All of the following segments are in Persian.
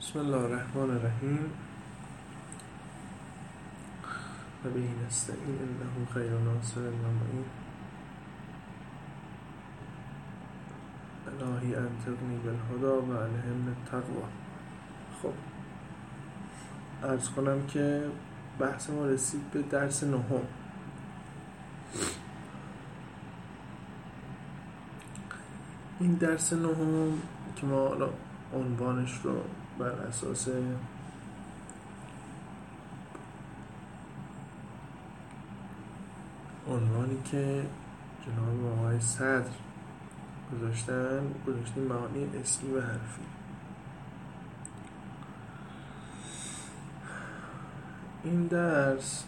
بسم الله الرحمن الرحیم و به نستعین انه خیر ناصر و معین. الهی انطقنی بالهدی و الهمنی التقوی. خب عرض کنم که بحث ما رسید به درس نهم. این درس نهم که ما عنوانش رو بر اساس عنوانی که جناب آقای صدر گذاشتیم معانی اسمی و حرفی. این درس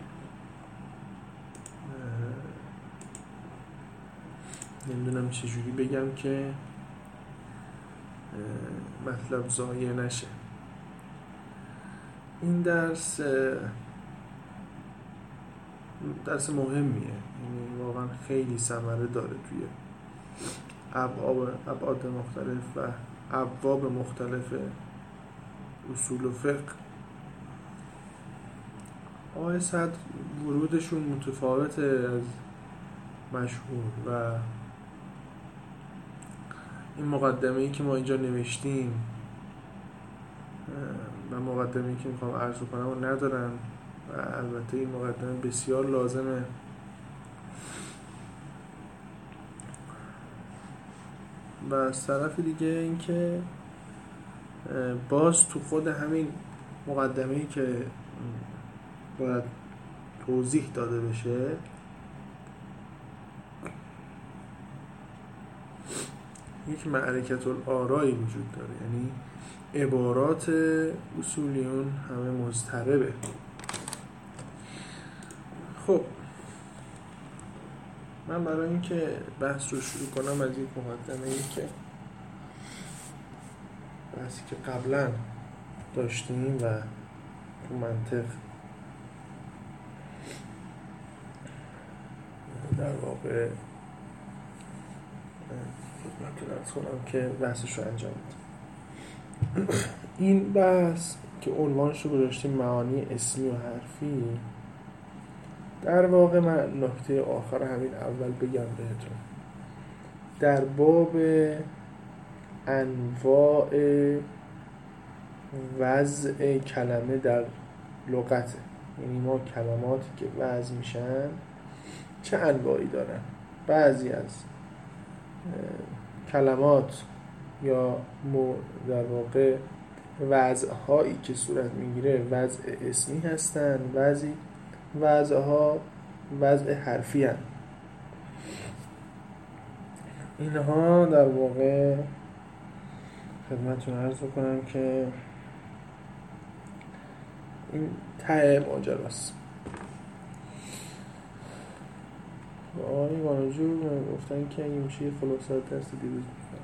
نمیدونم چجوری بگم که مطلب ضایع نشه. این درس مهمیه، یعنی واقعا خیلی ثمره داره توی ابعاد مختلف و ابواب مختلف اصول و فقه. آقای صدر ورودشون متفاوته از مشهور و این مقدمه‌ای که ما اینجا نوشتیم و مقدمه‌ای که میخوام عرض کنم رو ندارن و البته این مقدمه بسیار لازمه. و از طرف دیگه این که باز تو خود همین مقدمه‌ای که باید توضیح داده بشه یک معرکة الآرایی وجود داره، یعنی عبارات اصولیون همه مضطربه. خب من برای اینکه بحث رو شروع کنم از یک مقدمه‌ای که بحثی که قبلا داشتیم و تو منطق در واقع خدمتتون کنم که بحثش رو انجام بدم. این بحث که عنوانش رو گذاشتیم معانی اسمی و حرفی، در واقع من نکته آخر همین اول بگم بهتون، در باب انواع وضع کلمه در لغت، یعنی ما کلماتی که وضع میشن چه انواعی دارن. بعضی از کلمات یا در واقع وضعهایی که صورت میگیره وضع اسمی هستن، بعضی وضعها وضع حرفی هستن. اینها در واقع خدمتتون عرض کنم که این ته ماجراست. آقای وانجور گفتن که این میشه خلاصات درس دیروز میکنم.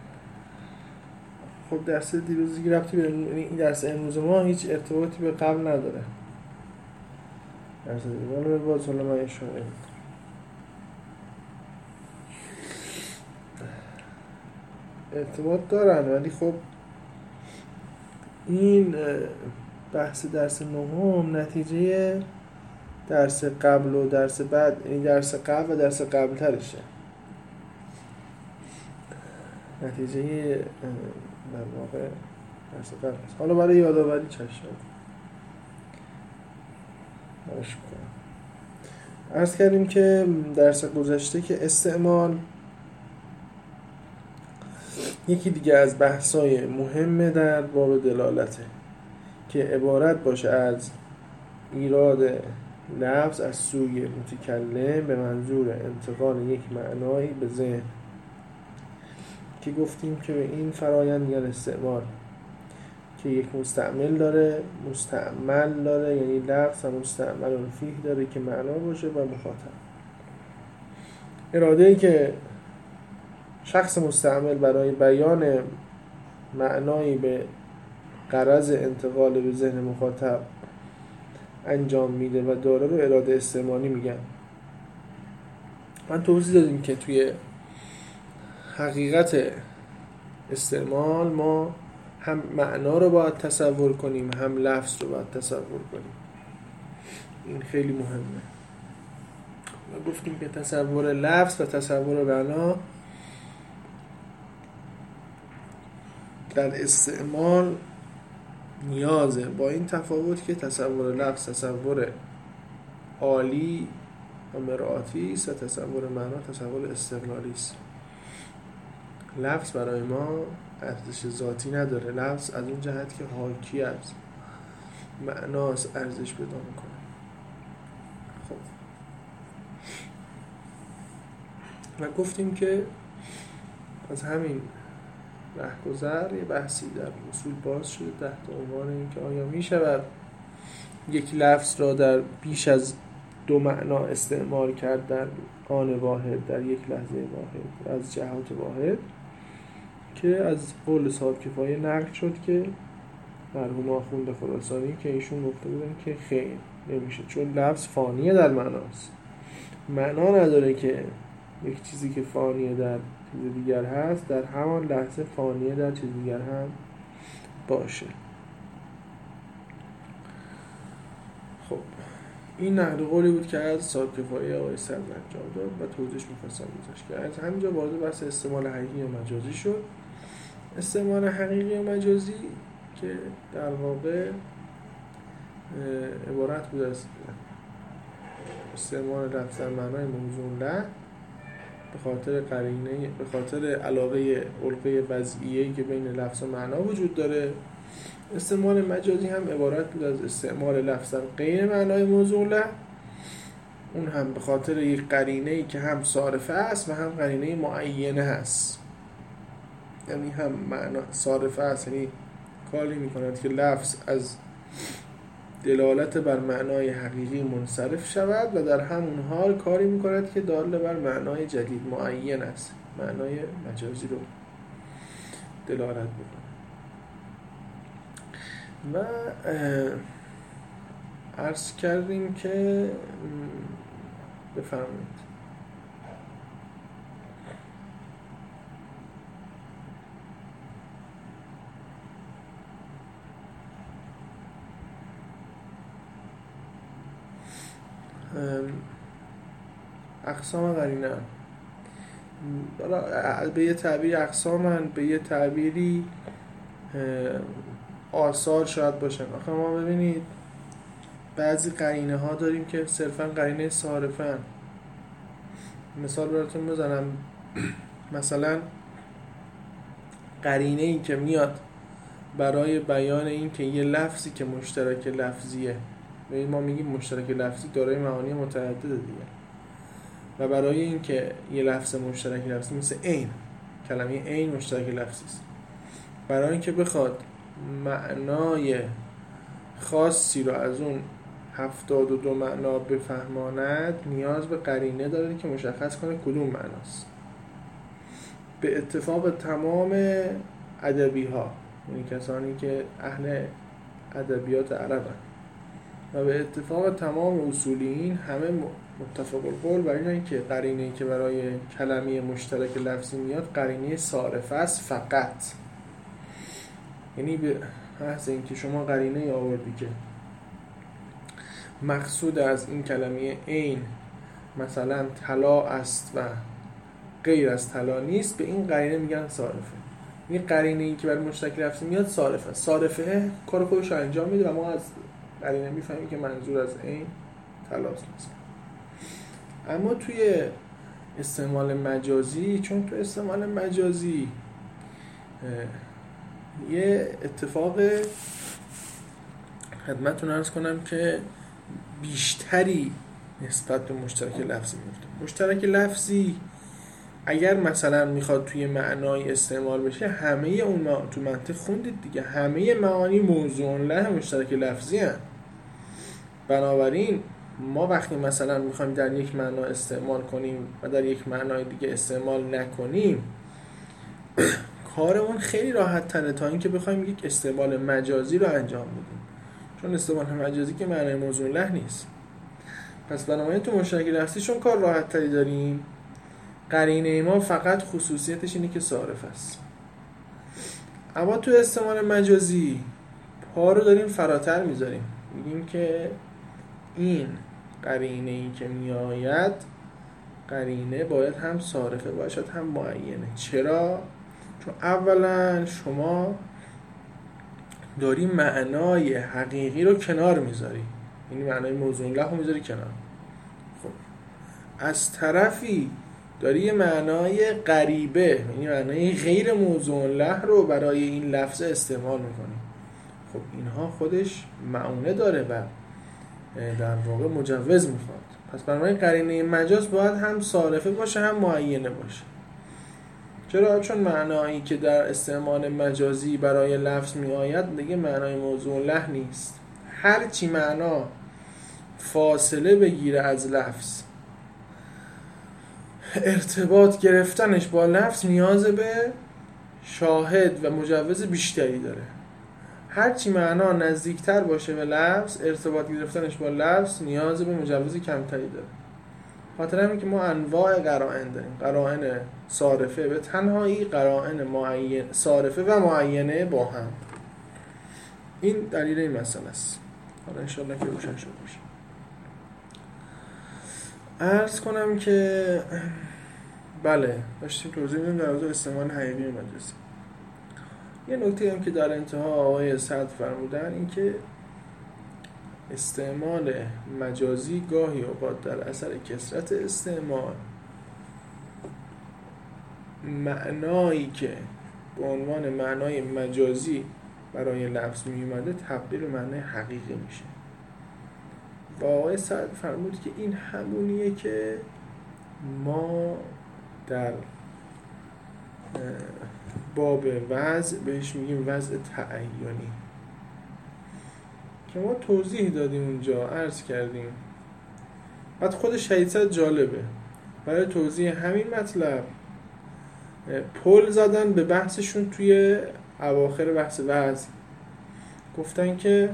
خب درس دیروز دیگه ربطی به این درس امروز ما هیچ ارتباطی به قبل نداره. درس دیروز رو باز حالا من اشاره میکنم. ارتباط دارن ولی خب این بحث درس نهم نتیجه درس قبل و درس بعد، یعنی درس قبل و درس قبل ترشه. نتیجه در واقع درس قبل است. حالا برای یادآوری چشم باش کنم. عرض کردیم که درس گذشته که استعمال یکی دیگه از بحث‌های مهمه در باب دلالته که عبارت باشه از ایراد لفظ از سوی متکلم به منظور انتقال یک معنایی به ذهن، که گفتیم که به این فرایند میگن استعمال، که یک مستعمل داره، مستعمل داره، یعنی لفظ و مستعمل فیه داره که معنا باشه و مخاطب. اراده‌ای که شخص مستعمل برای بیان معنایی به غرض انتقال به ذهن مخاطب انجام میده و داره رو اراده استعمالی میگن. من توضیح دادیم که توی حقیقت استعمال ما هم معنا رو باید تصور کنیم، هم لفظ رو باید تصور کنیم. این خیلی مهمه. ما گفتیم که تصور لفظ و تصور معنا در استعمال نیازه، با این تفاوت که تصور لفظ تصور عالی و مرآتی است و تصور معنا تصور استقلالی است. لفظ برای ما ارزش ذاتی نداره. لفظ از اون جهت که حاکی از معناست ارزش پیدا میکنه. خب و گفتیم که از همین رهگذر یه بحثی در اصول باز شده تحت عنوان اینکه آیا می شود یک لفظ را در بیش از دو معنا استعمال کرد در آن واحد، در یک لحظه واحد، از جهات واحد، که از قول صاحب کفایه نقل شد که مرحوم آخوند خراسانی که ایشون گفته بودن که خیر نمیشه، چون لفظ فانیه در معناست. معنا نداره که یک چیزی که فانیه در چیز دیگر هست در همان لحظه فانیه در چیز دیگر هم باشه. خب این نقل قولی بود که از صاحب کفایه آقای صدر انجام داد و توضیحش می‌خواستم گذاشت که از همینجا وارد بحث استعمال حقیقی و مجازی شد. استعمال حقیقی و مجازی که در واقع عبارت بود از استعمال لفظ در معنای موزون له به خاطر قرینه، به خاطر علاقه علقه وضعیه‌ای که بین لفظ و معنا وجود داره. استعمال مجازی هم عبارت بود از استعمال لفظ در غیر معنای موزون له، اون هم به خاطر یک قرینه‌ای که هم صارفه است و هم قرینه معینه هست. یعنی هم معنا صارفه است، یعنی کاری می‌کند که لفظ از دلالت بر معنای حقیقی منصرف شود و در همون حال کاری می‌کند که دال بر معنای جدید معین است، معنای مجازی رو دلالت می‌کند. و عرض کردیم که بفرمایید. اقسام قرینه به یه تعبیری اقسامن، به یه تعبیری آثار شاید باشن. آخه ما ببینید بعضی قرینه ها داریم که صرفا قرینه صارفن. مثال براتون بزنم، مثلا قرینه ای که میاد برای بیان این که یه لفظی که مشترک لفظیه، ما میگیم مشترک لفظی دارای معانی متعدده دیگه، و برای این که یه لفظ مشترک لفظی مثل عین، کلمه عین مشترک لفظی است، برای اینکه بخواد معنای خاصی رو از اون 72 معنا بفهماند نیاز به قرینه داره که مشخص کنه کدوم معناست. به اتفاق تمام ادبی ها، یعنی کسانی که اهل ادبیات عربن، و به اتفاق تمام اصولیین همه متفق القول بر اینه که قرینه‌ای که برای کلمه مشترک لفظی میاد قرینه صارفه است فقط. یعنی به محض اینکه شما قرینه آوردی که مقصود از این کلمه عین مثلا طلا است و غیر از طلا نیست، به این قرینه میگن صارفه. این قرینه‌ای که برای مشترک لفظی میاد صارفه. صارفه کار خودش رو انجام میده و ما از قرینه میفهمیم که منظور از عین طلاست مثلا. اما توی استعمال مجازی، چون تو استعمال مجازی یه اتفاق خدمتتون عرض کنم که بیشتری نسبت به مشترک لفظی میفته. مشترک لفظی اگر مثلا میخواد توی معنای استعمال بشه، همه اون تو منطق خوندید دیگه، همه معانی موضوع له مشترک لفظی هست. بنابراین ما وقتی مثلا میخوایم در یک معنا استعمال کنیم و در یک معنای دیگه استعمال نکنیم، کارمون خیلی راحت تره تا اینکه بخوایم یک استعمال مجازی رو انجام بدیم، چون استعمال مجازی که معنای موضوع له نیست. پس بنابراین تو مشترک لفظی چون کار راحت تری داریم، قرینه ما فقط خصوصیتش اینه که صارف است. اما تو استعمال مجازی پا رو داریم فراتر میذاریم، میگیم که این قرینه ای که میآید قرینه باید هم صارفه باشد هم معینه. چرا؟ چون اولا شما داری معنای حقیقی رو کنار میذاری، یعنی معنای موضوع له رو میذاری کنار. خب از طرفی داری یه معنای غریبه، یعنی معنای غیر موضوع له رو برای این لفظ استعمال میکنی. خب اینها خودش معونه داره و در واقع مجوز میخواد. پس بنابراین قرینه مجاز باید هم صارفه باشه هم معینه باشه. چرا؟ چون معنایی که در استعمال مجازی برای لفظ می آید دیگه معنای موضوع له نیست. هر چی معنا فاصله بگیره از لفظ، ارتباط گرفتنش با لفظ نیاز به شاهد و مجوز بیشتری داره. هر چی معنا نزدیکتر باشه به لفظ، ارتباط گرفتنش با لفظ نیاز به مجوز کمتری داره. خاطر همین که ما انواع قرائن داریم، قرائن صارفه به تنهایی، قرائن معین صارفه و معینه با هم. این دلیل این مسئله است. حالا انشاءالله که روشن شده باشه. عرض کنم که بله داشتیم توضیح میدیم در مورد استعمال حقیقی مجازی. یه نکته هم که در انتها آقای سعد فرمودن این که استعمال مجازی گاهی اوقات در اثر کثرت استعمال معنایی که به عنوان معنای مجازی برای لفظ می اومده تبدیل به معنای حقیقی میشه. و آقای سعد فرمود که این همونیه که ما در باب وضع بهش میگیم وضع تعینی که ما توضیح دادیم اونجا، عرض کردیم. بعد خود شهید سعد جالبه، برای توضیح همین مطلب پل زدن به بحثشون توی اواخر بحث وضع. گفتن که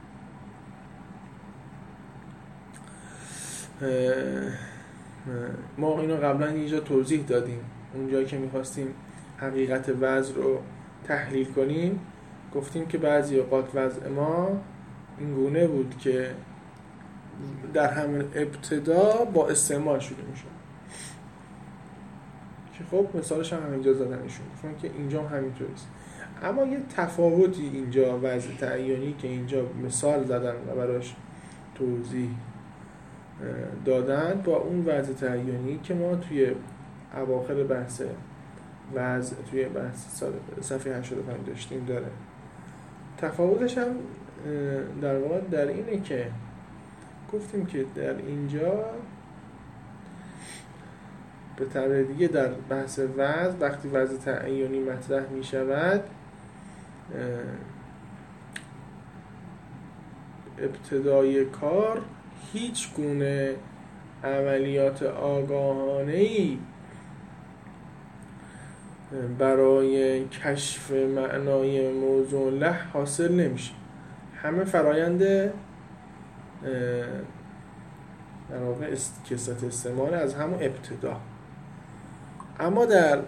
ما اینو قبلا اینجا توضیح دادیم، اونجایی که میخواستیم حقیقت وضع رو تحلیل کنیم گفتیم که بعضی اوقات وضع ما این گونه بود که در همین ابتدا با استعمال شده میشه که خب مثالش هم اینجا زدن ایشون، گفتن که اینجا هم همینطوریست. اما یه تفاوتی اینجا وضع تعینی که اینجا مثال زدن و براش توضیح دادن با اون وضع تعینی که ما توی اواخر بحث وضع توی بحث صفحه 85 داشتیم داره. تفاوتش هم در واقع در اینه که گفتیم که در اینجا به طبع دیگه در بحث وضع وقتی وضع تعینی مطرح می شود ابتدای کار هیچ گونه عملیات آگاهانه‌ای برای کشف معنای موضوع له حاصل نمیشه. همه فرایند در واقع کثرت استعمال از همون ابتدا. اما در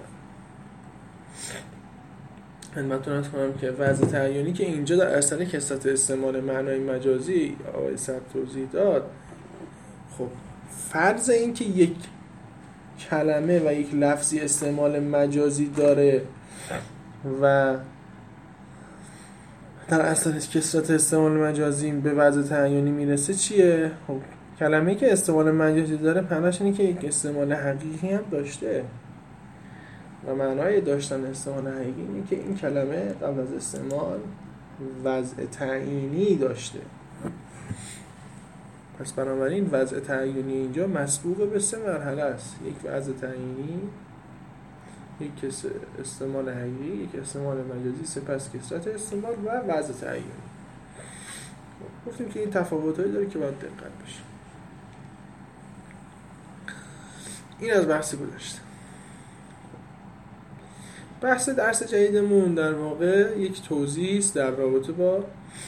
خدمتتون عرض کنم که وضع تعینی که اینجا در اثر کثرت استعمال معنای مجازی آقای سعد توضیح داد، خب فرض این که یک کلمه و یک لفظی استعمال مجازی داره و در اثر کثرت استعمال مجازی به وضع تعینی میرسه چیه؟ خب کلمه‌ای که استعمال مجازی داره معناش اینه که یک استعمال حقیقی هم داشته و معنای داشتن استعمال حقیقی اینه که این کلمه قبل از استعمال وضع تعیینی داشته. پس بنابراین وضع تعیینی اینجا مسبوق به 3 مرحله است: یک وضع تعیینی، یک استعمال حقیقی، یک استعمال مجازی، سپس کثرت استعمال و وضع تعیینی. گفتیم که این تفاوتایی داره که باید دقت بشه. این از بحث گذشته. بحث درس جدیدمون در واقع یک توضیح است در رابطه با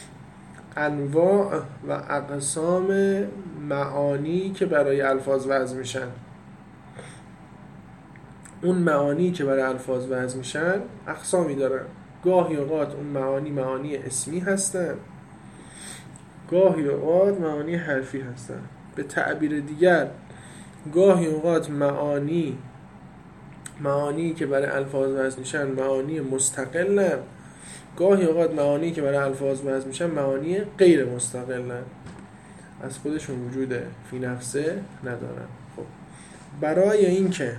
انواع و اقسام معانی که برای الفاظ وضع میشن. اون معانی که برای الفاظ وضع میشن اقسامی دارن. گاهی اوقات اون معانی اسمی هستن، گاهی اوقات معانی حرفی هستن. به تعبیر دیگر گاهی اوقات معانی که برای الفاظ وضع میشن معانی مستقلن، گاهی اوقات معانی که برای الفاظ وضع میشن معانی غیر مستقلن، از خودشون وجود فی نفسه ندارن. خب برای این که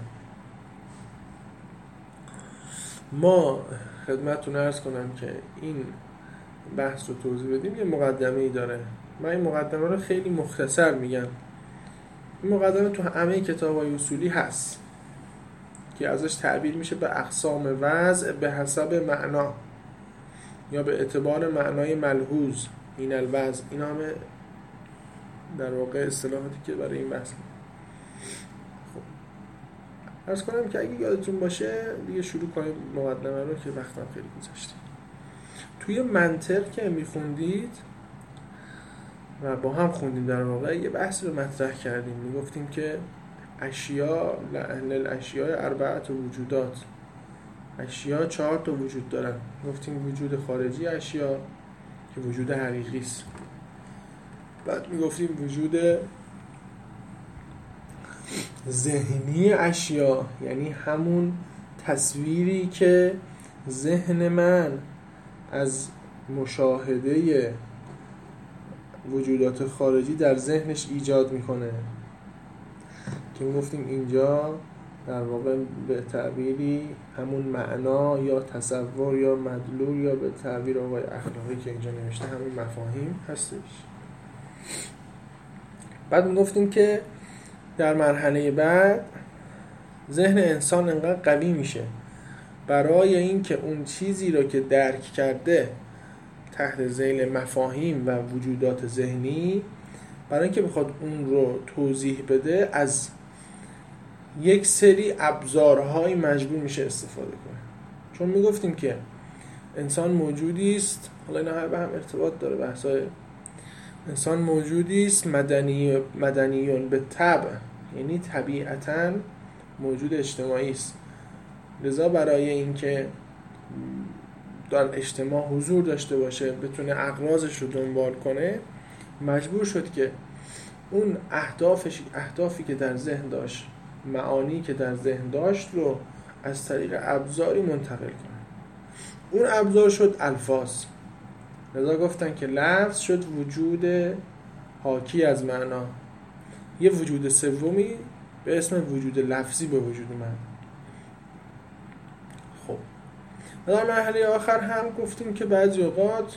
ما خدمتتون عرض کنم که این بحث رو توضیح بدیم، یه مقدمه‌ای داره. من این مقدمه رو خیلی مختصر میگم. این مقدمه تو همه کتاب‌های اصولی هست که ازش تعبیر میشه به اقسام وضع به حسب معنا یا به اعتبار معنای ملحوظ. این الوضع، این همه در واقع اصطلاحاتی که برای این بحث. خب عرض کنم که اگه یادتون باشه دیگه شروع کنیم مقدمه رو که وقتم خیلی گذشته. توی منطق که میخوندید و با هم خوندیم در واقع یه بحث رو مطرح کردیم، میگفتیم که اشیا للاشیاء اربعه وجودات، اشیا 4 تا وجود دارن. گفتیم وجود خارجی اشیا که وجود حقیقی است، بعد میگفتیم وجود ذهنی اشیا، یعنی همون تصویری که ذهن من از مشاهده وجودات خارجی در ذهنش ایجاد میکنه، که میگفتیم اینجا در واقع به تعبیری همون معنا یا تصور یا مدلول یا به تعبیر آقای اخلاقی که اینجا نوشته همون مفاهیم هستش. بعد میگفتیم که در مرحله بعد ذهن انسان انقدر قوی میشه برای این که اون چیزی رو که درک کرده تحت ذیل مفاهیم و وجودات ذهنی، برای اینکه بخواد اون رو توضیح بده از یک سری ابزارهای مجبور میشه استفاده کنه. چون میگفتیم که انسان موجودی است، حالا اینا هر به هم ارتباط داره بحثای، انسان موجودی است مدنیون به طبع، یعنی طبیعتاً موجود اجتماعی است. لذا برای اینکه در اجتماع حضور داشته باشه، بتونه اغراضش رو دنبال کنه، مجبور شد که اون اهدافی که در ذهن داشت، معانی که در ذهن داشت رو از طریق ابزاری منتقل کنه. اون ابزار شد الفاظ. لذا گفتن که لفظ شد وجود حاکی از معنا. یه وجود سومی به اسم وجود لفظی به وجود من. خب در مرحله آخر هم گفتیم که بعضی اوقات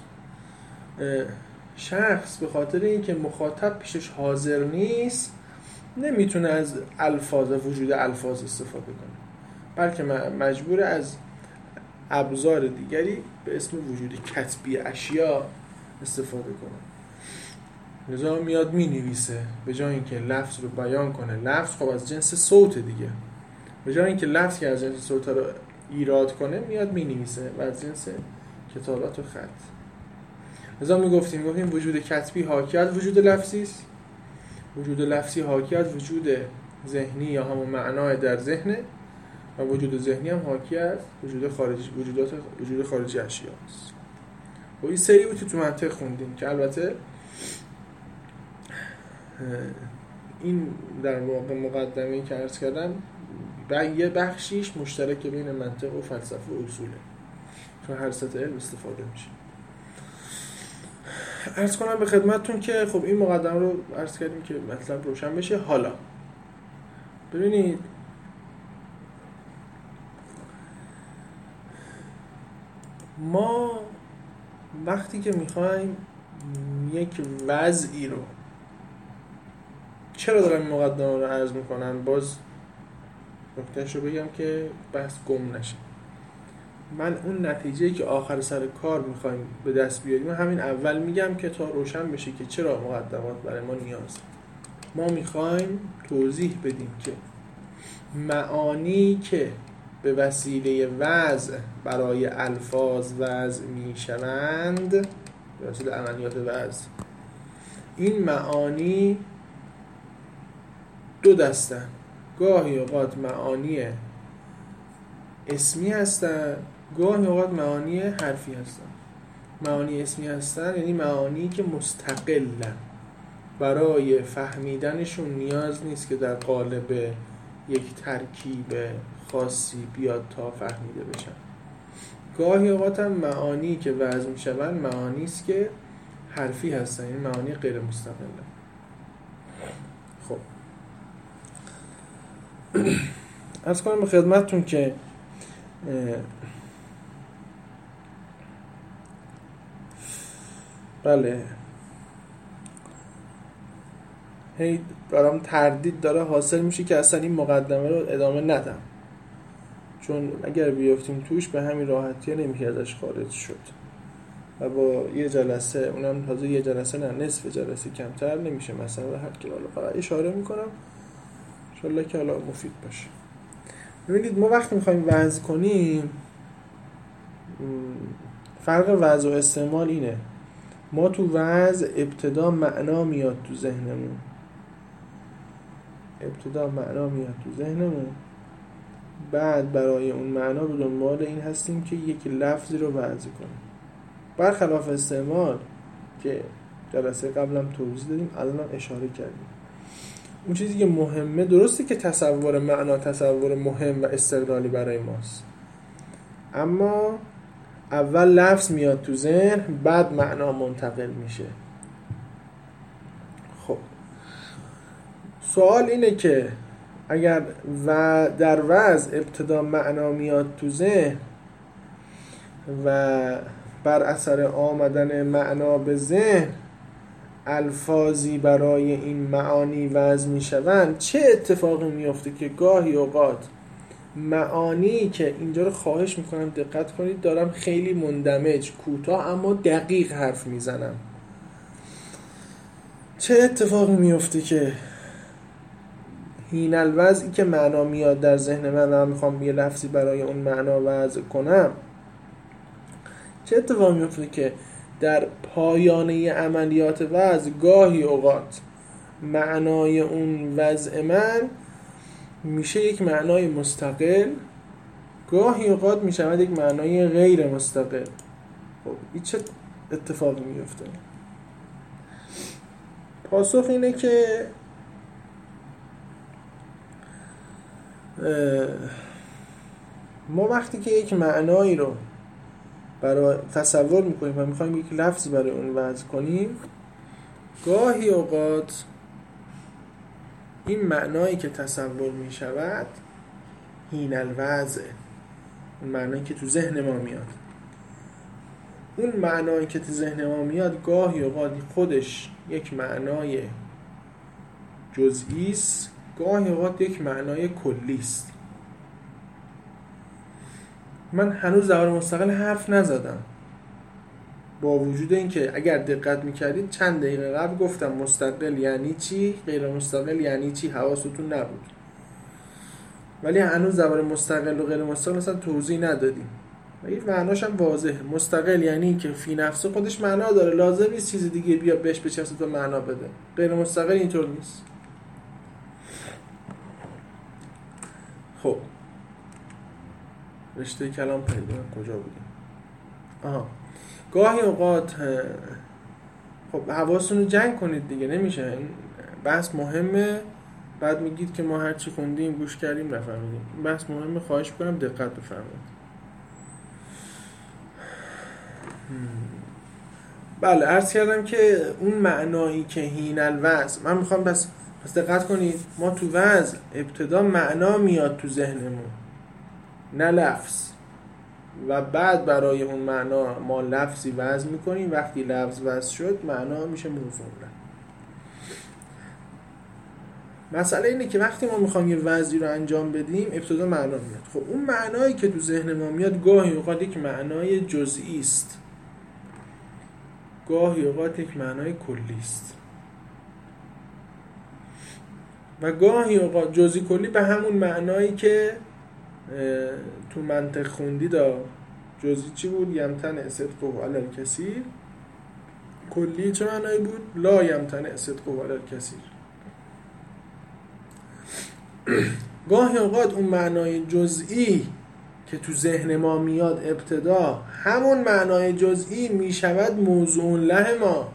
شخص به خاطر اینکه مخاطب پیشش حاضر نیست نمیتونه از الفاظ و وجود الفاظ استفاده کنه، بلکه مجبور از ابزار دیگری به اسم وجود کتبی اشیا استفاده کنه. لذا میاد می نویسه، به جای اینکه لفظ رو بیان کنه، لفظ خب از جنس صوت دیگه، به جای اینکه لفظ که از جنس صوت رو ایراد کنه میاد می نویسه و از جنس کتابت و خط. لذا میگفتیم وجود کتبی حاکی از وجود لفظی است، وجود لفظی حاکی از وجود ذهنی یا همون معنای در ذهنه، و وجود ذهنی هم حاکی از وجود خارجی، وجود خارجی اشیا است. و این سری بود که تو منطق خوندیم که البته این در واقع مقدمه‌ای که عرض کردم یه بخشیش مشترک بین منطق و فلسفه و اصوله، چون هر سطح علم استفاده میشه. عرض کنم به خدمتتون که خب این مقدمه رو عرض کردیم که مطلب روشن بشه. حالا ببینید ما وقتی که میخوایم یک وضعی رو، چرا دارم این مقدمه رو عرض میکنم؟ باز نکتهش رو بگم که بحث گم نشه. من اون نتیجه‌ای که آخر سر کار میخوایم به دست بیاریم همین اول میگم که تا روشن بشه که چرا مقدمات برای ما نیازه. ما میخوایم توضیح بدیم که معانی که به وسیله وضع برای الفاظ وضع میشوند، به وسیله عملیات وضع، این معانی دو دستن. گاهی اوقات معانی اسمی هستن، گاهی اوقات معانی حرفی هستن. معانی اسمی هستن یعنی معانی که مستقلن، برای فهمیدنشون نیاز نیست که در قالب یک ترکیب خاصی بیاد تا فهمیده بشن. گاهی اوقات هم معانی که وضع میشون معانی است که حرفی هستن، این معانی غیر مستقلن. خب عرض کنم به خدمتتون که بله هی برام تردید داره حاصل میشه که اصلا این مقدمه رو ادامه ندم، چون اگر بیافتیم توش به همین راحتی نمیشه ازش خارج شد و با یه جلسه، اونم تازه یه جلسه نه نصف جلسه کمتر نمیشه مثلا هر کی. حالا فقط اشاره میکنم ان شاءالله که حالا مفید باشه. ببینید ما وقتی میخوایم وضع کنیم، فرق وضع و استعمال اینه: ما تو وضع ابتدا معنا میاد تو ذهنمون، بعد برای اون معنا به دنبال این هستیم که یک لفظی رو وضع کنیم. برخلاف استعمال که جلسه قبلم توضیح دادیم، الان اشاره کردیم، اون چیزی که مهمه، درسته که تصور معنا تصور مهم و استقلالی برای ماست، اما اول لفظ میاد تو ذهن، بعد معنا منتقل میشه. خب سوال اینه که اگر در وضع ابتدا معنا میاد تو ذهن و بر اثر آمدن معنا به ذهن الفاظی برای این معانی وضع میشوند، چه اتفاقی میفته که گاهی اوقات معانی که اینجا رو خواهش میکنم دقت کنید، دارم خیلی مندمج کوتاه اما دقیق حرف میزنم، چه اتفاقی میفته که این الوضعی که معنا میاد در ذهن من میخوام یه لفظی برای اون معنا وضع کنم، چه اتفاقی میفته که در پایانه عملیات وضع گاهی اوقات معنای اون وضع من میشه یک معنای مستقل، گاهی اوقات میشه یک معنای غیر مستقل. خب این چه اتفاقی میفته؟ پاسخ اینه که ما وقتی که یک معنایی رو برای تصور میکنیم و میخوایم یک لفظ برای اون وضع کنیم، گاهی اوقات این معنایی که تصور میشود هین الوضع، اون معنایی که تو ذهن ما میاد، اون معنایی که تو ذهن ما میاد گاهی اوقات خودش یک معنای جزئی است، گاهی اوقات یک معنای کلی است. من هنوز درباره مستقل حرف نزدم، با وجود اینکه اگر دقت میکردید چند دقیقه قبل گفتم مستقل یعنی چی، غیر مستقل یعنی چی، حواستون نبود، ولی هنوز درباره مستقل و غیر مستقل مثلا توضیح ندادیم و این معناش هم واضحه. مستقل یعنی که فی نفسه خودش معنا داره، لازم نیست چیز دیگه بیا بهش بچسبه تا معنا بده. غیر مستقل اینطور نیست. خب رشته کلام پیدا کجا بودیم؟ گاهی اوقات خب حواستون رو جمع کنید دیگه، نمیشه این بحث مهمه بعد میگید که ما هرچی خوندیم گوش کردیم نفهمیدیم. این بحث مهمه، خواهش میکنم دقت بفرمایید. بله عرض کردم که اون معنایی که هین الوضع، من میخوام بس دقت کنید، ما تو وضع ابتدا معنا میاد تو ذهنمون نه لفظ، و بعد برای اون معنا ما لفظی وضع میکنیم. وقتی لفظ وضع شد معنا میشه موضوعه. مسئله اینه که وقتی ما میخوایم یه وضعی رو انجام بدیم ابتدا معنا میاد. خب اون معنایی که تو ذهن ما میاد گاهی اوقات یک معنای جزئی است، گاهی اوقات یک معنای کلی است، و گاهی اوقات جزئی کلی به همون معنایی که تو منطق خوندی دا جزئی چی بود؟ یمتنع صدقه علی الکثیر. کلی چه معنایی بود؟ لا یمتنع صدقه علی الکثیر. گاهی اوقات اون معنای جزئی که تو ذهن ما میاد ابتدا، همون معنای جزئی میشود موضوع له ما.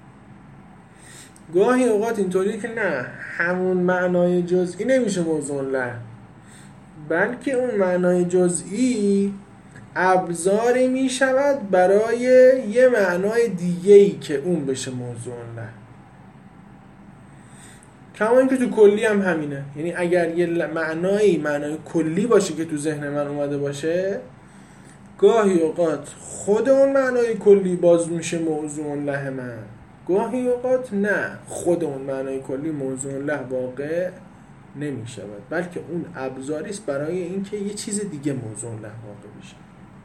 گاهی اوقات اینطوریه که نه، همون معنای جزئی نمیشه موضوع له، بلکه اون معنای جزئی ابزاری میشود برای یه معنای دیگه‌ای که اون بشه موضوع له. کما اینکه تو کلی هم همینه، یعنی اگر یه معنای کلی باشه که تو ذهن من اومده باشه، گاهی اوقات خود اون معنای کلی باز میشه موضوع له من، گاهی اوقات نه، خود اون معنای کلی موضوع له واقع نمیشود، بلکه اون ابزاری است برای اینکه یه چیز دیگه موضوع له واقع بشه.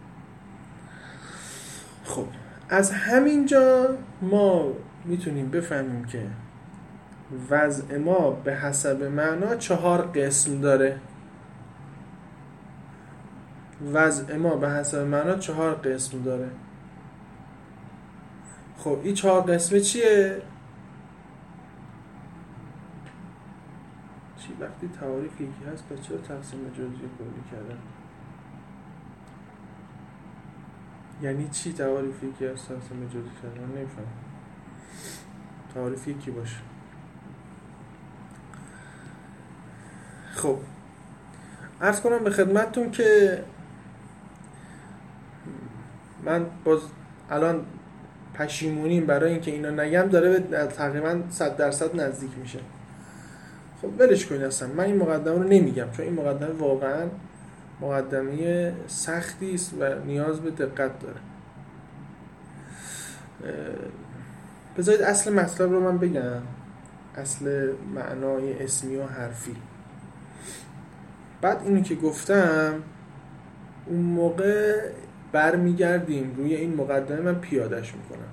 خب از همینجا ما میتونیم بفهمیم که وضع ما به حسب معنا 4 قسم داره. وضع ما به حسب معنا 4 قسم داره. خب این 4 قسمه چیه؟ چی وقتی تعاریف یکی هست پس چرا تقسیم جزئی کلی کردن؟ یعنی چی تعاریف یکی هست تقسیم جزئی کردن؟ من نمیفهمم. تعاریف یکی باشه. خب عرض کنم به خدمتتون که من باز الان پشیمونیم برای اینکه اینا نگم داره به تقریبا 100% نزدیک میشه. خب ولش کنید، اصلا من این مقدمه رو نمیگم چون این مقدمه واقعا مقدمه سختی است و نیاز به دقت داره. بذارید اصل مطلب رو من بگم، اصل معنای اسمی و حرفی. بعد اینو که گفتم اون موقع برمیگردیم روی این مقدمه، من پیادش میکنم.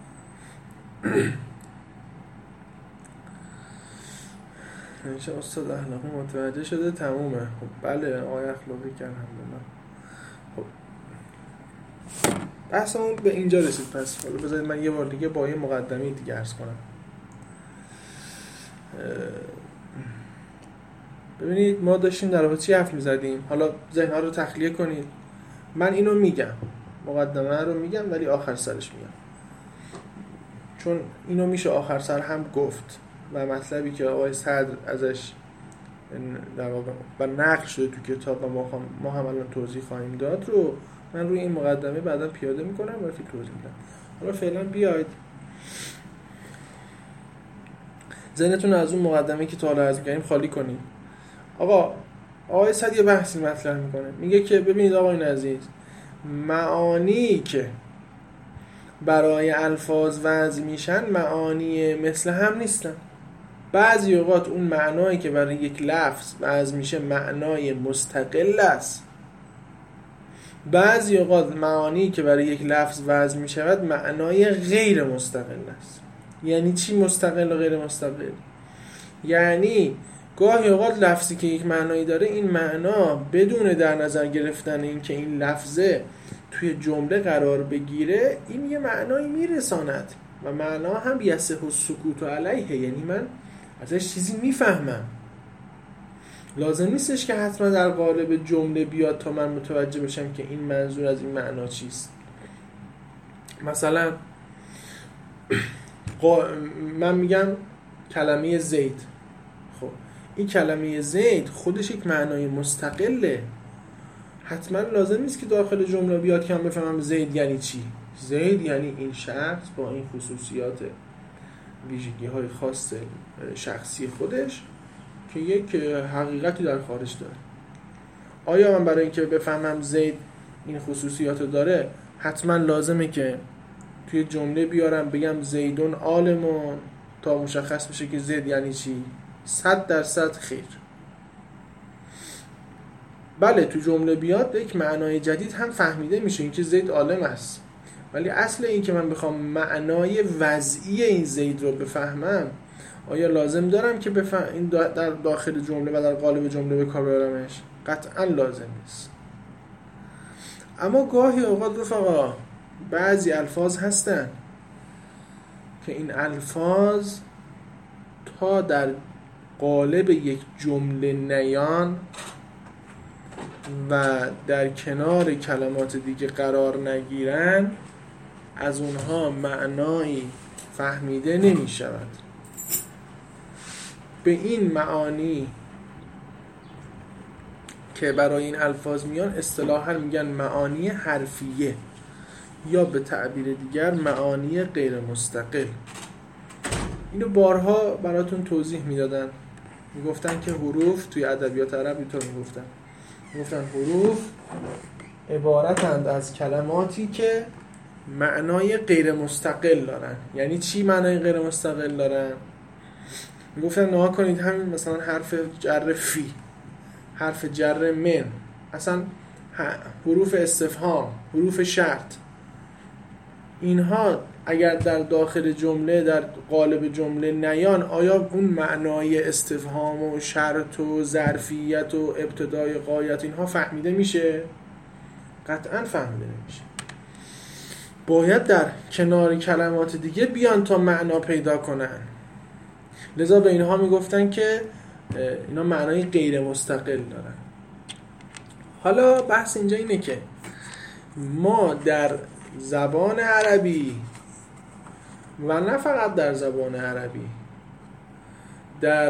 نمیشه استاد اخلاقی متوجه شده تمومه. خب بله آقای اخلاقی که الحمدلله. خب بحثمون به اینجا رسید. پس حالا بذارید من یه بار دیگه با یه مقدمه دیگه عرض کنم. ببینید ما داشتیم در واقع چی حرف می‌زدیم. حالا ذهن‌ها رو تخلیه کنید. من اینو میگم، مقدمه رو میگم ولی آخر سرش میگم، چون اینو میشه آخر سر هم گفت و مطلبی که آقای صدر ازش در واقع و نقل شده تو کتاب و ما هم الان توضیح خواهیم داد رو من روی این مقدمه بعدا پیاده میکنم و توضیح میدم. حالا فعلا بیاید ذهنتون از اون مقدمه که تا حالا عرض کردیم خالی کنید. آقای صدر یه بحثی مطرح میکنه، میگه که ببینید آقای عزیز، معانی که برای الفاظ وضع میشن معانی مثل هم نیستن. بعضی اوقات اون معنایی که برای یک لفظ وضع میشه معنای مستقل است، بعضی اوقات معانی که برای یک لفظ وضع میشود معنای غیر مستقل است. یعنی چی مستقل و غیر مستقل؟ یعنی گاهی اوقات لفظی که یک معنایی داره، این معنا بدون در نظر گرفتن این که این لفظه توی جمله قرار بگیره این یه معنایی میرساند و معنا هم یصح السکوت علیه، یعنی من ازش چیزی میفهمم. لازم نیستش که حتما در قالب جمله بیاد تا من متوجه بشم که این منظور از این معنا چیست. مثلا من میگم کلمه زید، خب این کلمه زید خودش یک معنای مستقله، حتما لازم نیست که داخل جمله بیاد که من بفهمم زید یعنی چی. زید یعنی این شخص با این خصوصیات ویژگی‌های خاص شخصی خودش که یک حقیقتی در خارج داره. آیا من برای اینکه بفهمم زید این خصوصیات داره حتما لازمه که توی جمله بیارم بگم زیدون عالمون تا مشخص بشه که زید یعنی چی؟ 100% خیر. بله تو جمله بیاد یک معنای جدید هم فهمیده میشه این که زید عالم است، ولی اصل این که من بخوام معنای وضعی این زید رو بفهمم آیا لازم دارم که این در داخل جمله و در قالب جمله به کار ببرمش؟ قطعا لازم نیست. اما گاهی اوقات رفقا بعضی الفاظ هستن که این الفاظ تا در قالب یک جمله نیان و در کنار کلمات دیگه قرار نگیرن از اونها معنایی فهمیده نمی شود. به این معانی که برای این الفاظ میان اصطلاحاً میگن معانی حرفیه یا به تعبیر دیگر معانی غیر مستقل. اینو بارها براتون توضیح میدادن، میگفتن که حروف توی ادبیات عرب اینطور میگفتن حروف عبارتند از کلماتی که معنای غیر مستقل دارن. یعنی چی معنای غیر مستقل دارن؟ میگفتن نها کنید همین مثلا حرف جر فی، حرف جر من، اصلا حروف استفهام، حروف شرط، اینها اگر در داخل جمله در قالب جمله نیان، آیا اون معنای استفهام و شرط و ظرفیت و ابتدای غایت اینها فهمیده میشه؟ قطعا فهمیده نمیشه. باید در کنار کلمات دیگه بیان تا معنا پیدا کنن. لذا به اینها میگفتن که اینا معنای غیر مستقل دارن. حالا بحث اینجا اینه که ما در زبان عربی و نه فقط در زبان عربی، در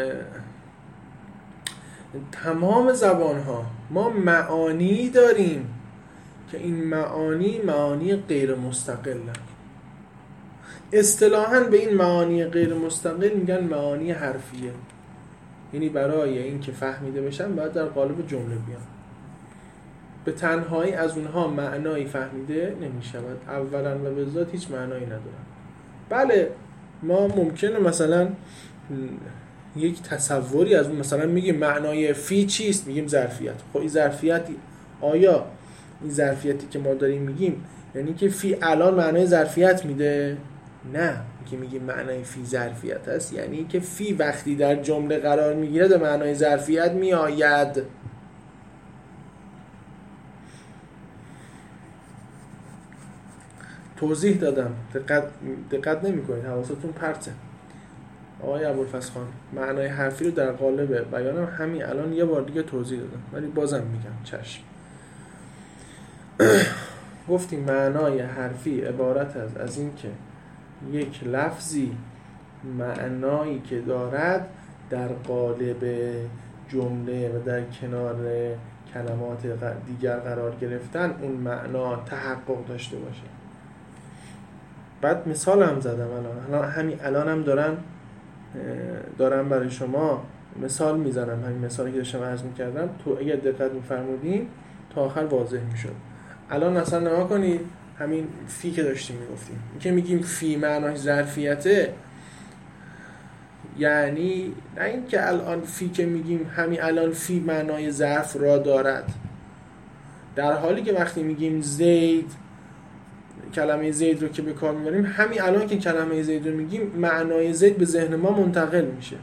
تمام زبان‌ها ما معانی داریم که این معانی غیر مستقلن. اصطلاحاً به این معانی غیر مستقل میگن معانی حرفیه. یعنی برای این که فهمیده بشن باید در قالب جمله بیان. به تنهایی از اونها معنایی فهمیده نمیشود. اولا و به ذات هیچ معنایی ندارن. بله ما ممکنه مثلا یک تصوری از اون، مثلا میگیم معنای فی چیست؟ میگیم ظرفیت. خب این ظرفیتی، آیا این ظرفیتی که ما داریم میگیم یعنی که فی الان معنای ظرفیت میده؟ نه، که میگیم معنای فی ظرفیت است یعنی که فی وقتی در جمله قرار میگیره به معنای ظرفیت میآید. توضیح دادم، دقت نمی‌کنید، حواستون پرته. آقای ابوالفضل خان معنای حرفی رو در قالب بیانم همین الان یه بار دیگه توضیح دادم، ولی بازم میگم چشم. گفتیم معنای حرفی عبارت است از این که یک لفظی معنایی که دارد در قالب جمله و در کنار کلمات دیگر قرار گرفتن اون معنا تحقق داشته باشه. بعد مثال هم زدم، همین الان هم دارم برای شما مثال میزنم. همین مثالی که داشتم عرض میکردم تو اگر دقت میفرمودین تا آخر واضح میشد. الان اصلا نگاه کنید، همین فی که داشتیم میگفتیم، این که میگیم فی معنای ظرفیته، یعنی نه این که الان فی که میگیم همین الان فی معنای ظرف را دارد، در حالی که وقتی میگیم زید، کلمه زید رو که به کار میبریم، همین الان که کلمه زید رو میگیم معنای زید به ذهن ما منتقل میشه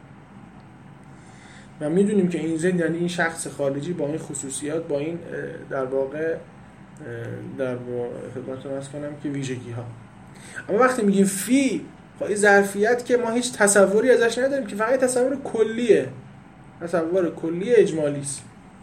و میدونیم که این زید یعنی این شخص خارجی با این خصوصیات، با این در واقع در خدمتتون عرض کنم که ویژگی ها. اما وقتی میگیم فی، خب این ظرفیت که ما هیچ تصوری ازش نداریم، که فقط تصور کلیه، تصور کلی اجمالی است.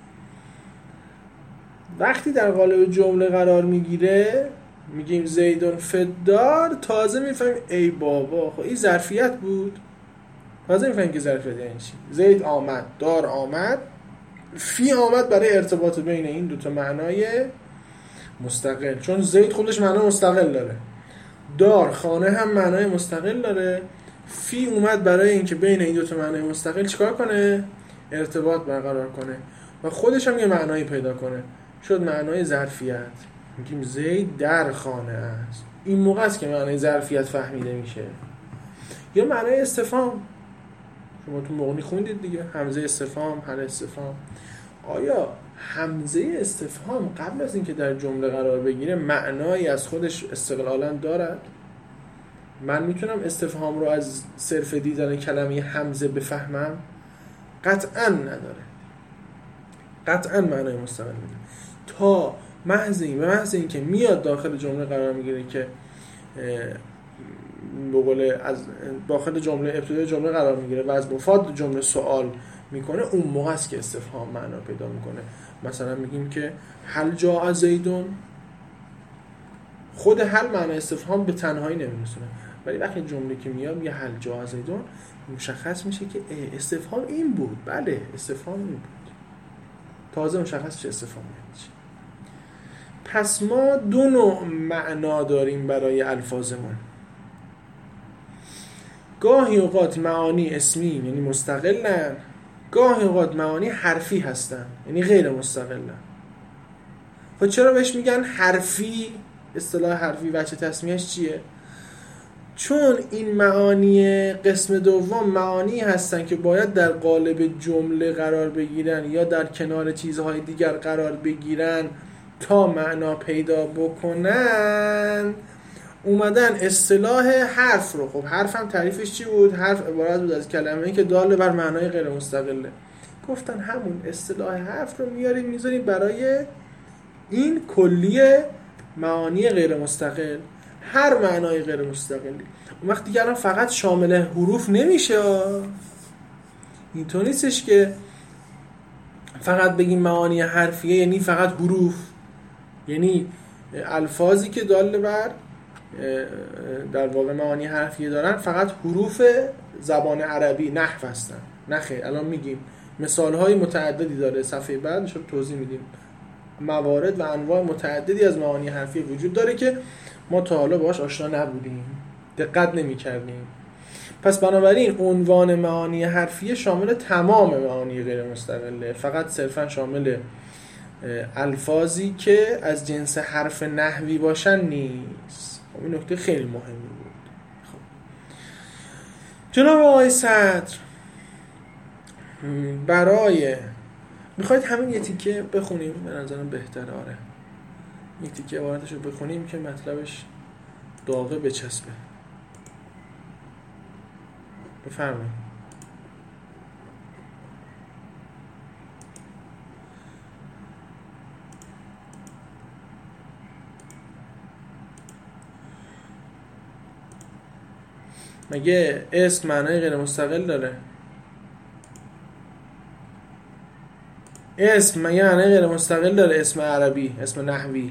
وقتی در قالب جمله قرار میگیره میگیم زیدون فدار، تازه میفهمیم ای بابا خب این ظرفیت بود، تازه میفهمیم که ظرفیت یعنی چی. زید آمد، دار آمد، فی آمد برای ارتباط بین این دوتا معنای مستقل، چون زید خودش معنای مستقل داره، دار خانه هم معنای مستقل داره، فی اومد برای اینکه بین این دوتا معنای مستقل چیکار کنه؟ ارتباط برقرار کنه و خودش هم یه معنایی پیدا کنه، شد معنای ظرفیت. میگیم زید در خانه است، این موقع است که معنای ظرفیت فهمیده میشه. یا معنای استفهام، شما تو مغنی خوندید دیگه، همزه استفهام، حل استفهام. آیا همزه استفهام قبل از اینکه در جمله قرار بگیره معنایی از خودش استقلالا دارد؟ من میتونم استفهام رو از صرف دیدن کلمه همزه بفهمم؟ قطعا نداره، قطعا معنای مستقل میده. تا محض این که میاد داخل جمله قرار میگیره که به قول از داخل جمله ابتدای جمله قرار میگیره و از مفاد جمله سوال میکنه، اون موقع است که استفهام معنا پیدا میکنه. مثلا میگیم که هل جاء زیدون، خود هل معنی استفهام به تنهایی نمیرسونه، ولی وقتی جمله که میاد یه هل جاء زیدون مشخص میشه که استفهام این بود. بله استفهام این بود، تازه مشخص میشه استفهام یعنی چی. پس ما دو نوع معنا داریم برای الفاظمون. گاهی اوقات معانی اسمی یعنی مستقلن، گاهی اوقات معانی حرفی هستن یعنی غیر مستقلن. خب چرا بهش میگن حرفی؟ اصطلاح حرفی وجه تسمیهش چیه؟ چون این معانی قسم دوم معانی هستن که باید در قالب جمله قرار بگیرن یا در کنار چیزهای دیگر قرار بگیرن تا معنا پیدا بکنن. اومدن اصطلاح حرف رو، خب حرف هم تعریفش چی بود؟ حرف عبارت بود از کلمه‌ای که دال بر معنای غیر مستقله. گفتن همون اصطلاح حرف رو میذاریم برای این کلیه معانی غیر مستقل، هر معنای غیر مستقلی. اون وقت دیگه الان فقط شامل حروف نمیشه. اینطور نیستش که فقط بگیم معانی حرفیه یعنی فقط حروف، یعنی الفاظی که دال بر در واقع معانی حرفیه دارن فقط حروف زبان عربی نحو هستن. نه خیر، الان میگیم مثالهای متعددی داره، صفحه بعد میشه توضیح میدیم. موارد و انواع متعددی از معانی حرفی وجود داره که ما تا حالا باهاش آشنا نبودیم، دقت نمی‌کردیم. پس بنابراین عنوان معانی حرفیه شامل تمام معانی غیر مستقله، فقط صرفا شامل الفاظی که از جنس حرف نحوی باشن نیست. خب این نکته خیلی مهمی بود. خب جناب آقای صدر، برای میخواید همین یه تیکه بخونیم؟ به نظرم بهتره. آره یه تیکه عبارتش رو بخونیم که مطلبش داغه بچسبه. بفرمایید. مگه اسم معنای غیر مستقل داره؟ اسم مگه معنای غیر مستقل داره؟ اسم عربی، اسم نحوی.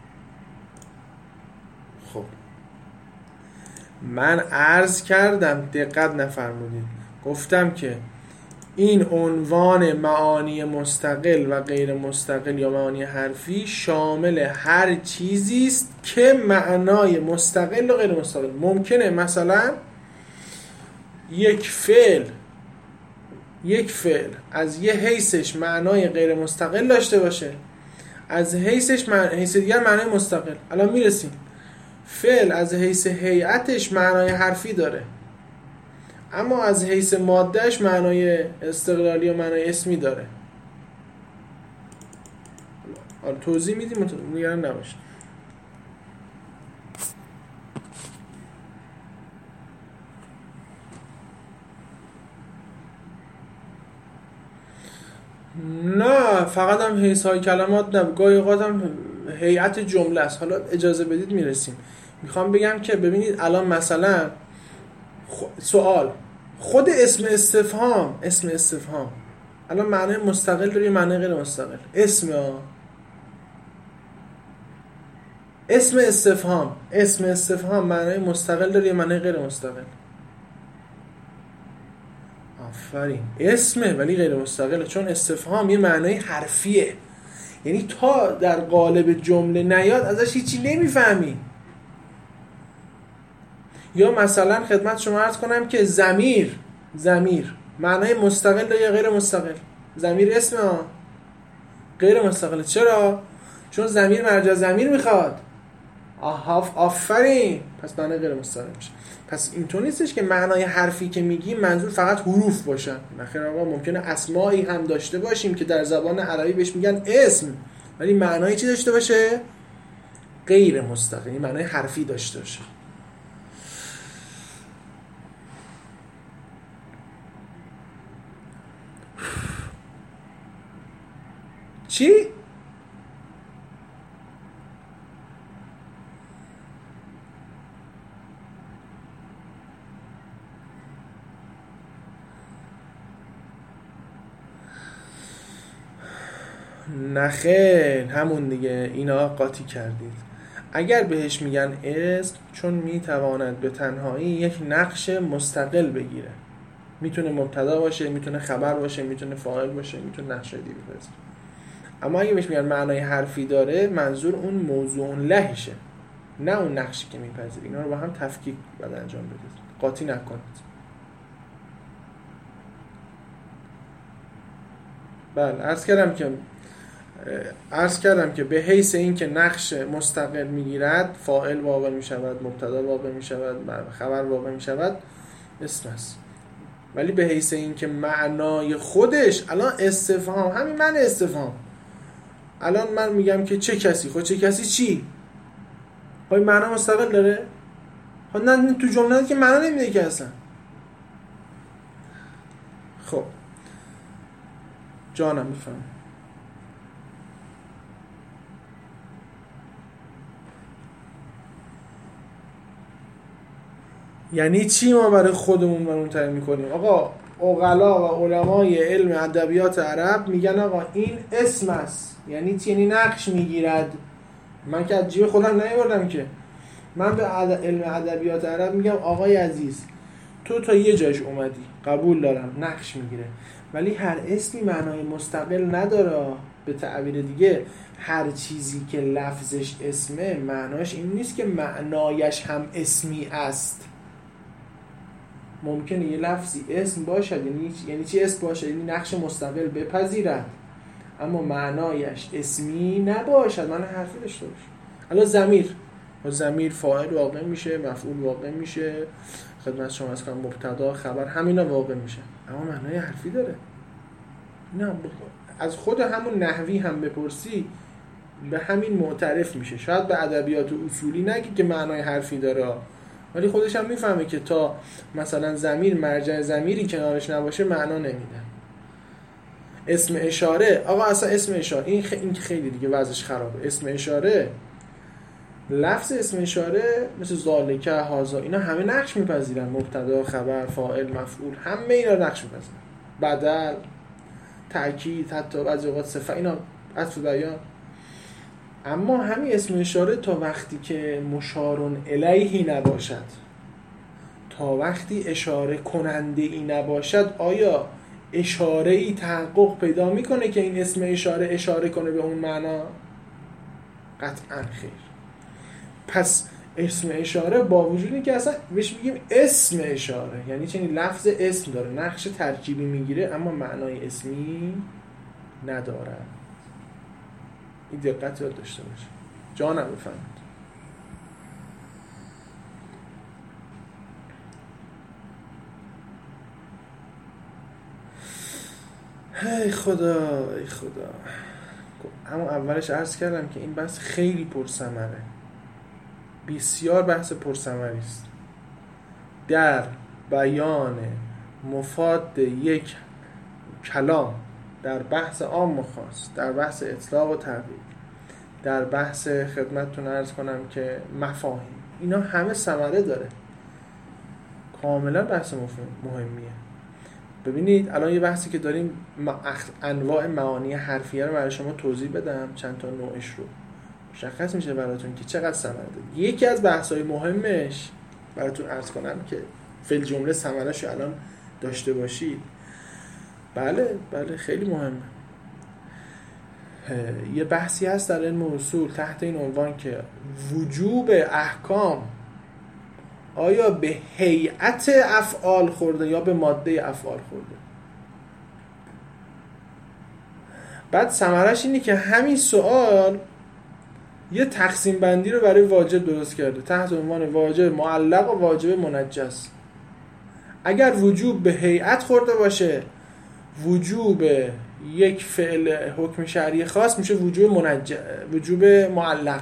خب من عرض کردم، دقت نفرمودید، گفتم که این عنوان معانی مستقل و غیر مستقل یا معانی حرفی شامل هر چیزی است که معنای مستقل و غیر مستقل. ممکنه مثلا یک فعل از یه حیثش معنای غیر مستقل داشته باشه، از حیث دیگر معنای مستقل. الان میرسیم. فعل از حیث هیئتش معنای حرفی داره، اما از حیث مادهش معنای استقلالی و معنای اسمی داره. توضیح میدیم، نگران نباش. نه فقط هم حیث های کلمات نه، گاهی اوقات هم هیئت جمله است. حالا اجازه بدید میرسیم. میخوام بگم که ببینید الان مثلا سوال، خود اسم استفهام الان معنی مستقل داره، معنی غیر مستقل. اسم استفهام معنی مستقل داره، معنی غیر مستقل. آفرین، اسمه ولی غیر مستقله، چون استفهام یه معنی حرفیه، یعنی تا در قالب جمله نیاد ازش هیچی نمیفهمی. یا مثلا خدمت شما عرض کنم که ضمیر معنی مستقل داره یا غیر مستقل؟ ضمیر اسم غیر مستقله. چرا؟ چون ضمیر مرجع ضمیر میخواد. آفرین، پس معنی غیر مستقل میشه. پس اینطور نیستش که معنای حرفی که میگیم منظور فقط حروف باشن. نخیر آقا، ممکنه اسمایی هم داشته باشیم که در زبان عربی بهش میگن اسم، ولی معنای چی داشته باشه؟ غیر مستقل، یعنی معنای حرفی داشته باشه. چی؟ نخیر، همون دیگه، اینا قاطی کردید. اگر بهش میگن اسم چون میتواند به تنهایی یک نقش مستقل بگیره، میتونه مبتدا باشه، میتونه خبر باشه، میتونه فاعل باشه، میتونه نقش دیگه باشه. اما اگه بهش میگن معنای حرفی داره، منظور اون موضوع لهشه، نه اون نقشی که میپذیره. اینا رو با هم تفکیک باید انجام بدید، قاطی نکنید. بله، عرض کردم که به حیث این که نقش مستقل میگیرد، فاعل واقع میشود، مبتدا واقع میشود، خبر واقع میشود، اسم است. ولی به حیث این که معنای خودش، الان استفهام، همین من استفهام، الان من میگم که چه کسی، خب چه کسی چی؟ های معنا مستقل داره؟ خب نه، تو جمله که معنا نمیده که اصلا. خب جانم میفهم. یعنی چی ما برای خودمون منطقی میکنیم؟ آقا عقلا و علمای علم ادبیات عرب میگن آقا این اسم است. یعنی چی؟ یعنی نقش میگیرد. من که از جیب خودم نیاوردم که. من به علم ادبیات عرب میگم آقای عزیز، تو تا یه جاش اومدی، قبول دارم نقش میگیره، ولی هر اسمی معنای مستقل نداره. به تعبیر دیگه، هر چیزی که لفظش اسمه معناش این نیست که معنایش هم اسمی است. ممکنه یه لفظی اسم باشد، یعنی چی اسم باشد؟ یعنی نقش مستقل بپذیرد، اما معنایش اسمی نباشد، معنی حرفی داشته باشه. الان ضمیر فاعل واقع میشه، مفعول واقع میشه، خدمت شما از کنم مبتدا، خبر، همینا واقع میشه، اما معنای حرفی داره. نه، از خود همون نحوی هم بپرسی به همین معترف میشه. شاید به ادبیات اصولی نگی که معنای حرفی داره، ولی خودش هم میفهمه که تا مثلا ضمیر مرجع ضمیری کنارش نباشه معنا نمیده. اسم اشاره، آقا اصلا اسم اشاره این خیلی دیگه وضعش خرابه. اسم اشاره، لفظ اسم اشاره مثل ذالکه، هذا، اینا همه نقش میپذیرن، مبتدا، خبر، فاعل، مفعول، همه اینا نقش میپذیرن. بدل، تأکید، حتی بعضی اوقات صفت، اینا عطف بیان. اما همین اسم اشاره تا وقتی که مشار الیهی نباشد، تا وقتی اشاره کننده ای نباشد، آیا اشاره ای تحقق پیدا میکنه که این اسم اشاره کنه به اون معنا؟ قطعا خیر. پس اسم اشاره با وجودی که اصلا بهش میگیم اسم اشاره، یعنی چنین لفظ اسم داره، نقش ترکیبی میگیره، اما معنای اسمی نداره. این دقت رو داشته باشه. جانم بفهمید. ای خدا. اما اولش عرض کردم که این بحث خیلی پرثمره، بسیار بحث پرثمری است در بیان مفاد یک کلام، در بحث عام و خاص، در بحث اطلاق و تعقیب، در بحث خدمتتون عرض کنم که مفاهیم، اینا همه ثمره داره، کاملا بحث مهمیه. ببینید الان یه بحثی که داریم، انواع معانی حرفیه رو برای شما توضیح بدم، چند تا نوعش رو مشخص میشه براتون که چقدر ثمره داره. یکی از بحث‌های مهمش براتون عرض کنم که فل جمله ثمره‌شو الان داشته باشید. بله خیلی مهمه. یه بحثی هست در علم اصول تحت این عنوان که وجوب احکام آیا به هیئت افعال خورده یا به ماده افعال خورده. بعد ثمرش اینه که همین سوال یه تقسیم بندی رو برای واجب درست کرده تحت عنوان واجب معلق و واجب منجز. اگر وجوب به هیئت خورده باشه، وجوب یک فعل حکم شرعی خاص میشه وجوب معلق.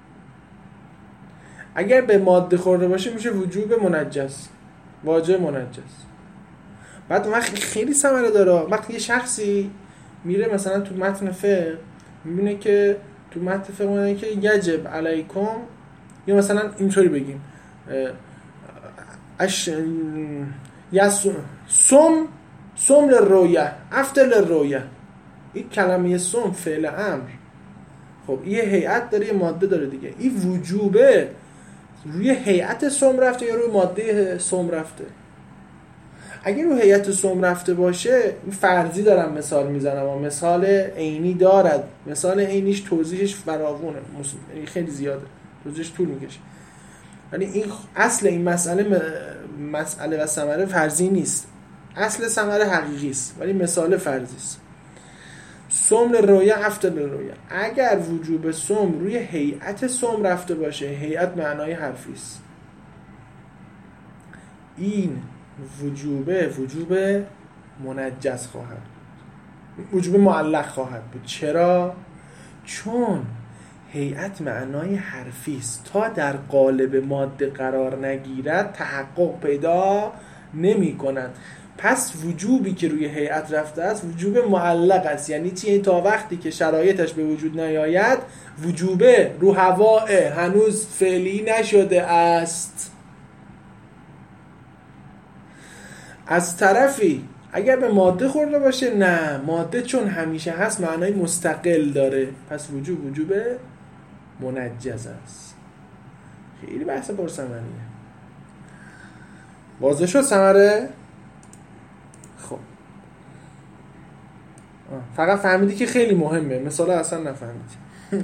اگر به ماده خورده باشه میشه وجوب منجز، واجب منجز. بعد وقتی خیلی ثمره داره، وقتی یه شخصی میره مثلا تو متن فقه میبینه که تو متن فقه میبینه که یجب علیکم، یا مثلا اینطوری بگیم سم للرؤیه افطر للرؤیه، این کلمه سم فعل امر، خب یه هیئت داره یه ماده داره دیگه. این وجوبه روی هیئت سم رفته یا روی ماده سم رفته؟ اگه روی هیئت سم رفته باشه، این فرضی دارم مثال میزنم و مثال عینی دارد، مثال عینیش توضیحش فراوونه، خیلی زیاده، توضیحش طول میکشه. یعنی این اصل این مسئله و ثمره فرضی نیست، اصل ثمره حقیقی است، ولی مثال فرضی است. سم للرؤیا افضل للرؤیا. اگر وجوب سم روی هیئت سم رفته باشه، هیئت معنای حرفی است، این وجوب منجز خواهد، وجوب معلق خواهد بود. چرا؟ چون هیئت معنای حرفی است، تا در قالب ماده قرار نگیرد تحقق پیدا نمی کند. پس وجوبی که روی هیئت رفته است وجوب معلق است. یعنی چی؟ تا وقتی که شرایطش به وجود نیاید وجوبه رو هواه، هنوز فعلی نشده است. از طرفی اگر به ماده خورده باشه، نه، ماده چون همیشه هست معنای مستقل داره، پس وجوب منجز است. خیلی بحث پرثمریه. واضح شد ثمره؟ خب فقط فهمیدی که خیلی مهمه، مثلا اصلا نفهمیدی.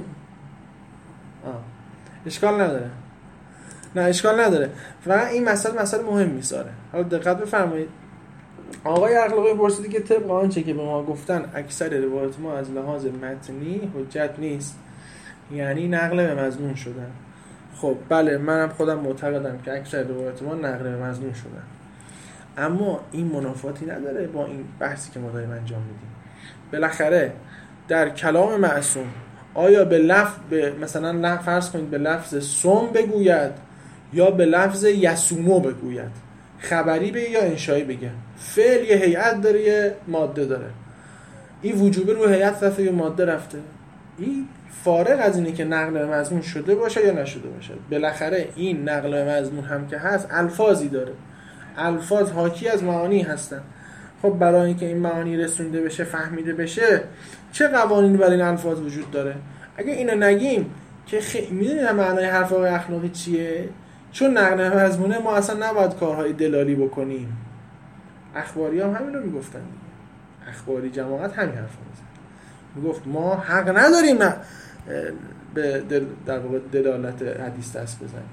اشکال نداره، نه اشکال نداره، فقط این مسئله مهم میذاره. حالا دقت بفرمایید. آقای اخلاقی پرسیدی که طبق آنچه که به ما گفتن اکثر روایات ما از لحاظ متنی حجت نیست، یعنی نقل به مضمون شدن. خب بله، منم خودم معتقدم که اکثر روایات ما نقل به مضمون شدن، اما این منافاتی نداره با این بحثی که ما داریم انجام میدیم. بالاخره در کلام معصوم آیا به مثلا فرض کنید به لفظ سم بگوید یا به لفظ یسومو بگوید، خبری بگه یا انشایی بگه، فعل یه هیئت داره یه ماده داره، این وجوبه رو هیئت رفته یه ماده رفته، این فارغ از اینه که نقل به مضمون شده باشه یا نشده باشه، بالاخره این نقل به مضمون هم که هست الفاظی داره، الفاظ حاکی از معانی هستن. خب برای اینکه این معانی رسونده بشه، فهمیده بشه، چه قوانینی برای این الفاظ وجود داره؟ اگه اینو نگیم که میدونید معنای حرف آقای اخلاقی چیه؟ چون نقل به مضمونه ما اصلا نباید کارهای دلالی بکنیم. اخباری هم همین رو میگفتن، اخباری جماعت همین حرف رو میزن، میگفت ما حق نداریم نه به در واقع دلالت حدیث دست بزنیم،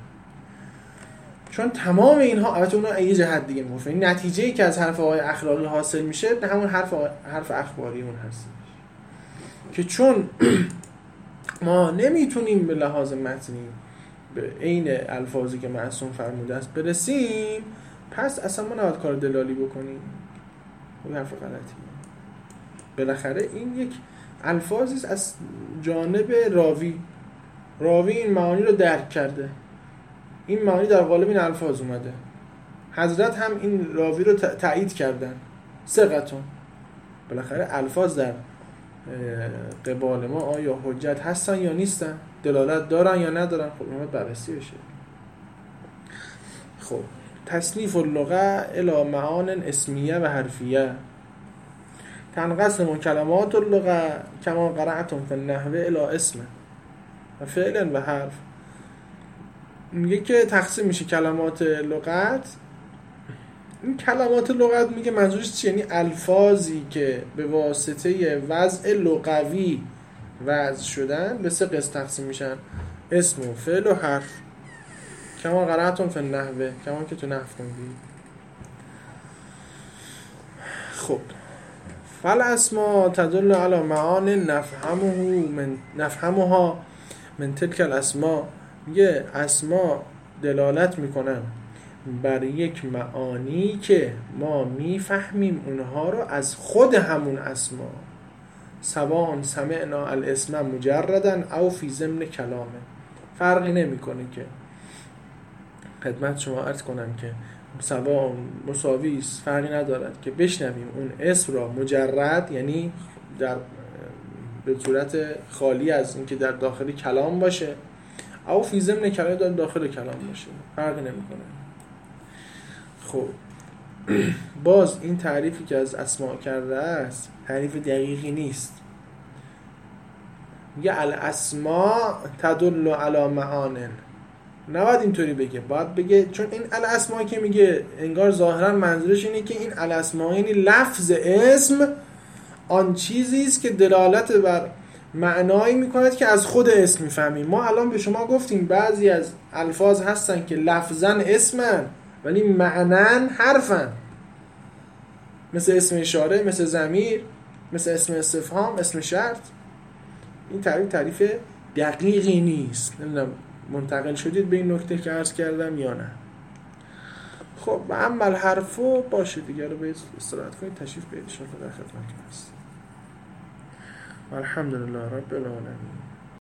چون تمام اینها البته اونها یه جهت دیگه میگفت، این نتیجه‌ای که از حرف آقای اخلاقی حاصل میشه همون حرف اخباری اون هست که چون ما نمیتونیم به لحاظ متنی به عین الفاظی که معصوم فرموده است برسیم، پس اصلا ما نباید کار دلالی بکنیم. این حرف غلطیه. بالاخره این یک الفاظی است از جانب راوی این معانی رو درک کرده، این معانی در قالب این الفاظ اومده، حضرت هم این راوی رو تایید کردن، ثقتون. بالاخره الفاظ در قبال ما آیا حجت هستن یا نیستن، دلالت دارن یا ندارن، خب این باید بررسی بشه. خب تصنیف اللغه الی معان اسمیه و حرفیه. تنقسم کلمات اللغه کما قرأتم فی النحو الی اسم و فعل و حرف. میگه که تقسیم میشه کلمات لغت. این کلمات لغت میگه منظورش چیه؟ یعنی الفاظی که به واسطه وضع لغوی وضع شدن به سه قسم تقسیم میشن: اسم و فعل و حرف. کما قرأتم فی النحو، کما که تو نحو خوندی. خب فالاسماء تدل علی معان نفهمها من تلک الاسماء. میگه اسما دلالت میکنن بر یک معانی که ما میفهمیم اونها رو از خود همون اسما، سواء سمعنا الاسم مجردا او فی ضمن کلامه. فرقی نمیکنه که خدمت شما عرض کنم که سواء مساوی است، فرقی ندارد که بشنویم اون اسم را مجرد، یعنی در به صورت خالی از اینکه در داخل کلام باشه، او فی ضمن کلام در داخل کلام باشه، فرقی نمیکنه. خب باز این تعریفی که از اسماء کرده است تعریف دقیقی نیست. میگه الاسماء تدل علی معان. نباید اینطوری بگه، باید بگه چون این الاسماء که میگه انگار ظاهرا منظورش اینه که این الاسماء یعنی لفظ اسم آن چیزی است که دلالت بر معنایی میکند که از خود اسم میفهمیم. ما الان به شما گفتیم بعضی از الفاظ هستن که لفظاً اسمن ولی معناً حرفن، مثل اسم اشاره، مثل ضمیر، مثل اسم استفهام، اسم شرط. این تعریف دقیقی نیست. نمیدونم منتقل شدید به این نکته که عرض کردم یا نه. خب اما الحرفو باشه دیگه، رو به استراحت کنید، تشریف بیارید، ان شاءالله در خدمتتون هستم. الحمدلله رب العالمین.